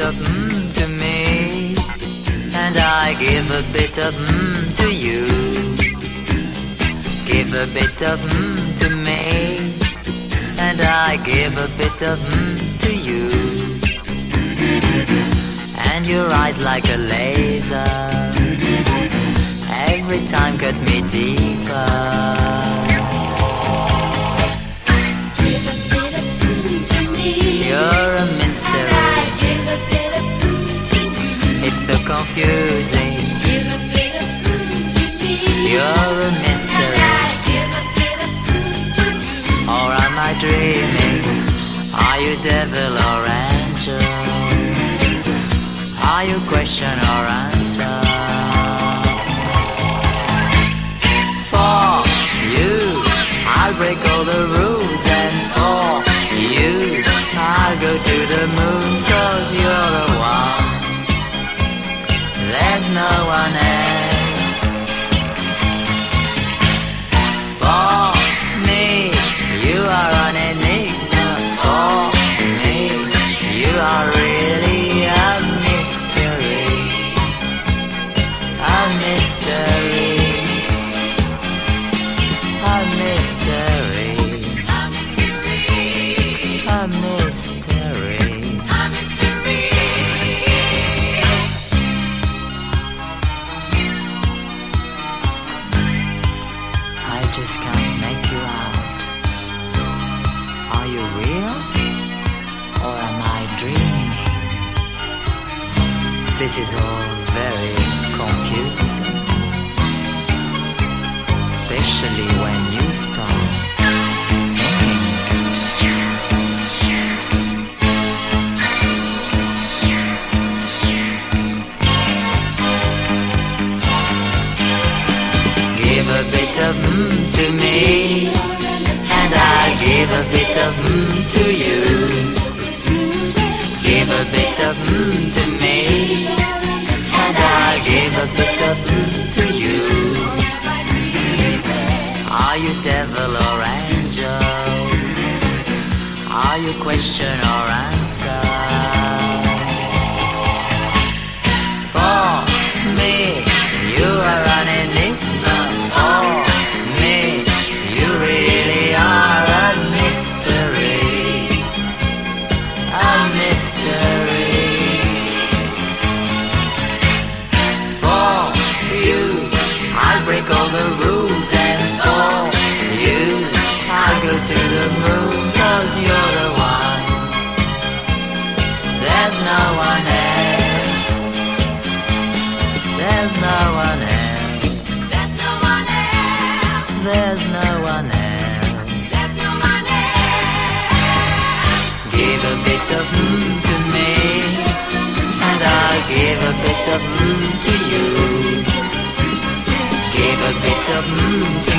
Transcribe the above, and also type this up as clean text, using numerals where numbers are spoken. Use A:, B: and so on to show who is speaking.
A: of to me, and I give a bit of to you. Give a bit of to me, and I give a bit of to you. And your eyes like a laser, every time cut me deeper.
B: Give a bit of to me.
A: You're a mystery.
B: And I give a bit of to you.
A: It's so confusing.
B: Give a bit of to me.
A: You're a mystery.
B: And I give a bit of to you.
A: Or am I dreaming? Are you devil or angel? Are you question or answer? For you, I'll break all the rules, and for you, I'll go to the moon, 'cause you're the one. There's no one else. For me, you are an enigma. For me, you are really a mystery. A mystery. A mystery.
B: A mystery.
A: A mystery.
B: A mystery.
A: I just can't make you out. Are you real? Or am I dreaming? This is all very confusing, especially when you start singing. Give a bit of to me, and I'll give a bit of to you. Give a bit of to me, and I'll give a bit of to you. Are you devil or angel? Are you question or answer? For me, you are an enigma. For me, you really are a mystery. A mystery. For you, I'll break all the rules, and for you, I'll go to the moon, 'cause you're the one. There's no one else. There's no one else.
B: There's no one else.
A: There's no one else.
B: There's no one else.
A: Give a bit of to me, and I'll give a bit of to you. Give a bit of to